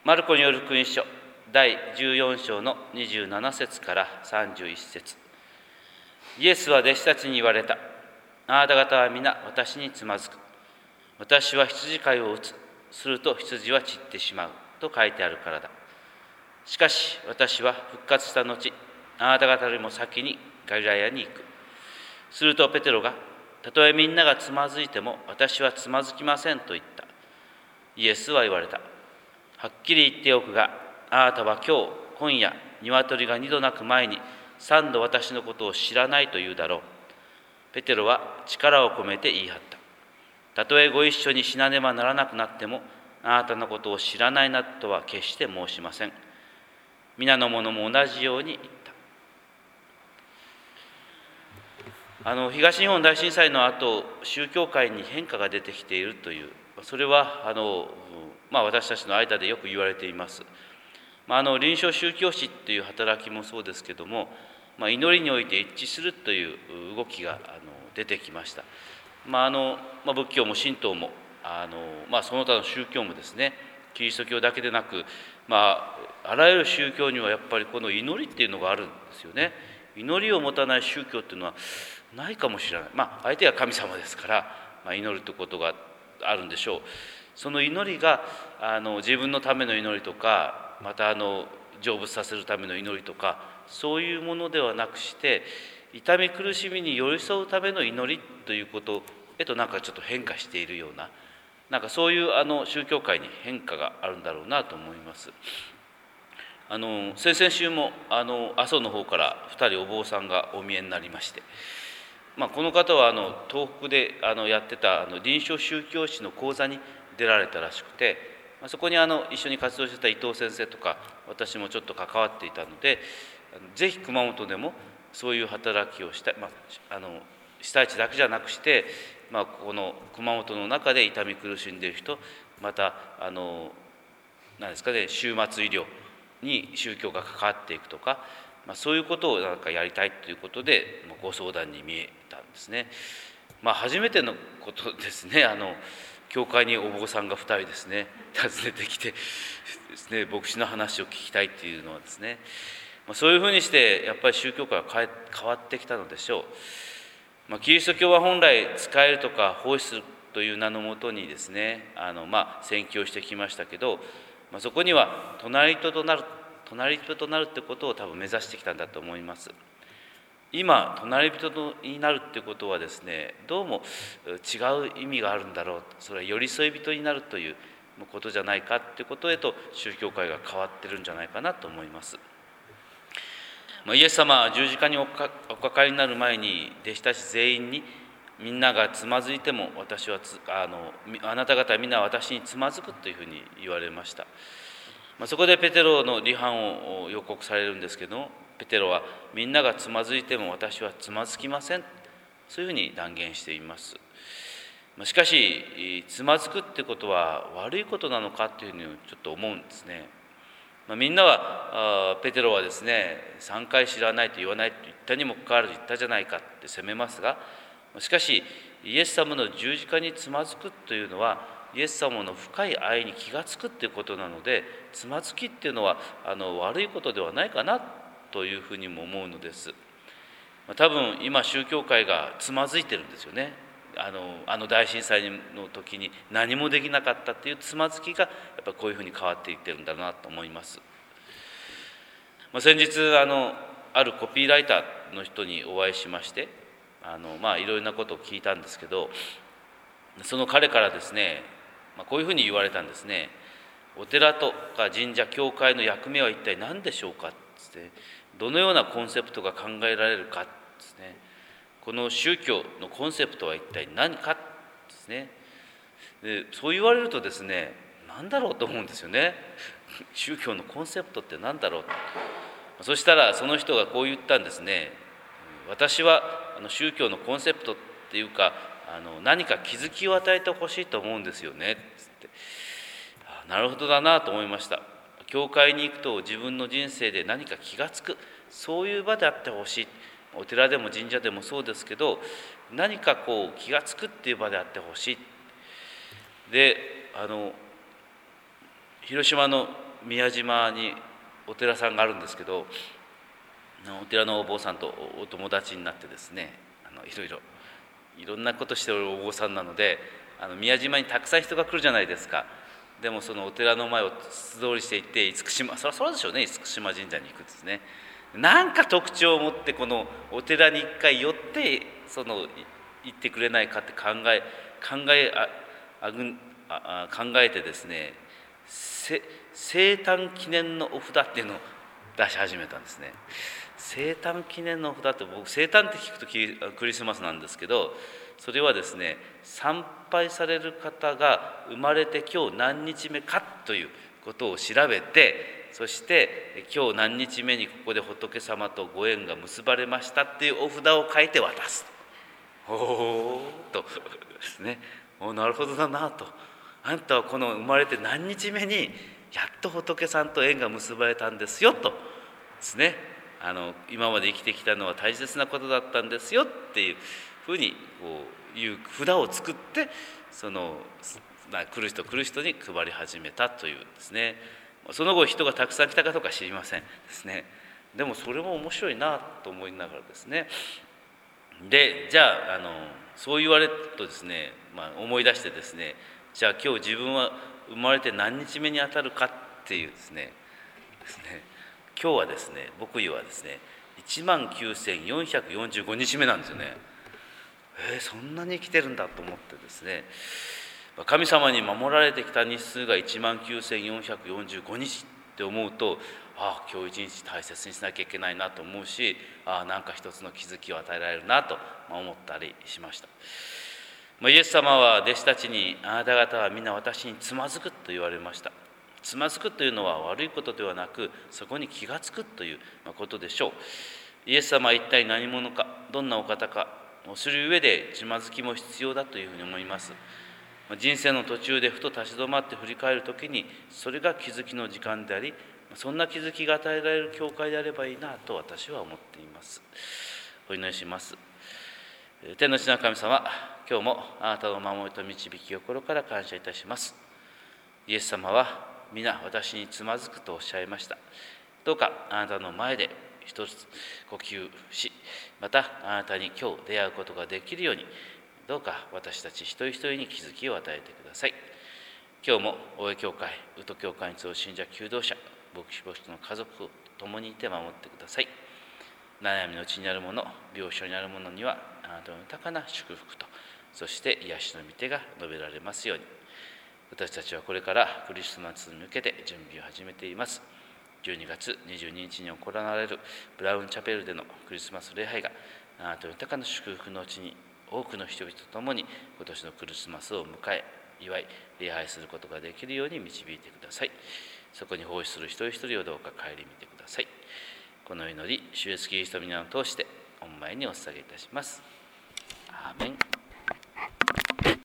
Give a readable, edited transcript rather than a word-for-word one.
マルコによる福音書第14章の27節から31節。イエスは弟子たちに言われた。あなた方は皆私につまずく。私は羊飼いを打つ。すると羊は散ってしまうと書いてあるからだ。しかし私は復活した後、あなた方よりも先にガリラヤに行く。するとペテロが、たとえみんながつまずいても私はつまずきませんと言った。イエスは言われた。はっきり言っておくが、あなたは今夜、鶏が2度鳴く前に3度私のことを知らないと言うだろう。ペテロは力を込めて言い張った。たとえご一緒に死なねばならなくなっても、あなたのことを知らないなとは決して申しません。皆の者も同じように言った。東日本大震災の後、宗教界に変化が出てきているという、それは私たちの間でよく言われています。臨床宗教史という働きもそうですけども、祈りにおいて一致するという動きが出てきました。仏教も神道もその他の宗教もですね、キリスト教だけでなく、あらゆる宗教にはやっぱりこの祈りっていうのがあるんですよね。祈りを持たない宗教っていうのはないかもしれない。相手は神様ですから、祈るということがあるんでしょう。その祈りが自分のための祈りとか、また成仏させるための祈りとか、そういうものではなくして、痛み苦しみに寄り添うための祈りということへとちょっと変化しているような、そういう宗教界に変化があるんだろうなと思います。先々週も阿蘇の方から2人お坊さんがお見えになりまして、この方は東北でやってた臨床宗教史の講座に出られたらしくて、そこに一緒に活動してた伊藤先生とか私もちょっと関わっていたので、ぜひ熊本でもそういう働きをしたい、被災地だけじゃなくして、この熊本の中で痛み苦しんでいる人、また何ですかね、終末医療に宗教が関わっていくとか、そういうことをやりたいということでご相談に見えたんですね。初めてのことですね。教会にお坊さんが2人ですね訪ねてきてですね、牧師の話を聞きたいっていうのはですね、そういうふうにしてやっぱり宗教界は変わってきたのでしょう。キリスト教は本来使えるとか奉仕するという名のもとにですね、宣教してきましたけど、そこには隣人となるってことを多分目指してきたんだと思います。今隣人になるってことはですね、どうも違う意味があるんだろうと。それは寄り添い人になるということじゃないかってことへと宗教界が変わってるんじゃないかなと思います。イエス様は十字架におかかりになる前に弟子たち全員に、みんながつまずいてもあなた方はみんな私につまずくというふうに言われました。そこでペテロの離反を予告されるんですけども、ペテロはみんながつまずいても私はつまずきません、そういうふうに断言しています。しかしつまずくってことは悪いことなのかというふうにちょっと思うんですね。みんなはペテロはですね、3回知らないと言わないと言ったにもかかわらず言ったじゃないかって責めますが、しかしイエス様の十字架につまずくというのはイエス様の深い愛に気がつくっていうことなので、つまずきっていうのは悪いことではないかなというふうにも思うのです。多分今宗教界がつまずいてるんですよね。大震災の時に何もできなかったっていうつまずきがやっぱこういうふうに変わっていってるんだなと思います。先日あるコピーライターの人にお会いしまして、いろいろなことを聞いたんですけど、その彼からですね、こういうふうに言われたんですね。お寺とか神社教会の役目は一体何でしょうかって、どのようなコンセプトが考えられるかですね、この宗教のコンセプトは一体何かですね。でそう言われるとですね、何だろうと思うんですよね。宗教のコンセプトって何だろう。そしたらその人がこう言ったんですね。私は宗教のコンセプトっていうか何か気づきを与えてほしいと思うんですよねって。なるほどだなと思いました。教会に行くと自分の人生で何か気がつく、そういう場であってほしい。お寺でも神社でもそうですけど、何か気がつくっていう場であってほしい。で広島の宮島にお寺さんがあるんですけど、お寺のお坊さんとお友達になってですね、いろんなことしておるお坊さんなので、宮島にたくさん人が来るじゃないですか。でもそのお寺の前を素通りしていって厳島、そりゃそうでしょうね、厳島神社に行くんですね。なんか特徴を持ってこのお寺に一回寄って行ってくれないかって考えてですね、生誕記念のお札っていうのを出し始めたんですね。生誕記念のお札って、僕生誕って聞くとクリスマスなんですけど、それはですね、参拝される方が生まれて今日何日目かということを調べて、そして今日何日目にここで仏様とご縁が結ばれましたっていうお札を書いて渡すと。おーとですね、なるほどだなと。あんたはこの生まれて何日目にやっと仏さんと縁が結ばれたんですよとですね、今まで生きてきたのは大切なことだったんですよっていうふうにいう札を作って、来る人に配り始めたというですね。その後人がたくさん来たかどうか知りませんですね。でもそれも面白いなと思いながらですね。でじゃあそう言われるとですね、思い出してですね、じゃあ今日自分は生まれて何日目にあたるかっていうですね、今日はですね、僕はですね19,445日目なんですよね。そんなに生きてるんだと思ってですね、神様に守られてきた日数が19,445日って思うと、今日一日大切にしなきゃいけないなと思うし、なんか一つの気づきを与えられるなと思ったりしました。イエス様は弟子たちに、あなた方は皆私につまずくと言われました。つまずくというのは悪いことではなく、そこに気がつくということでしょう。イエス様は一体何者か、どんなお方かを知る上でつまずきも必要だというふうに思います。人生の途中でふと立ち止まって振り返るときに、それが気づきの時間であり、そんな気づきが与えられる教会であればいいなと私は思っています。お祈りします。天の地の神様、今日もあなたの守りと導きを心から感謝いたします。イエス様は皆私につまずくとおっしゃいました。どうかあなたの前で一つ呼吸し、またあなたに今日出会うことができるように、どうか私たち一人一人に気づきを与えてください。今日も大江教会、宇都教会に集う信者求道者、牧師牧師の家族を共にいて守ってください。悩みのうちにあるもの、病床にあるものにはあなたの豊かな祝福と、そして癒しの御手が述べられますように。私たちはこれからクリスマスに向けて準備を始めています。12月22日に行われるブラウンチャペルでのクリスマス礼拝が、あなたの豊かな祝福のうちに多くの人々と共に今年のクリスマスを迎え、祝い、礼拝することができるように導いてください。そこに奉仕する一人一人をどうか顧みてください。この祈り、主イエスキリストの皆を通して御前にお捧げいたします。アーメン。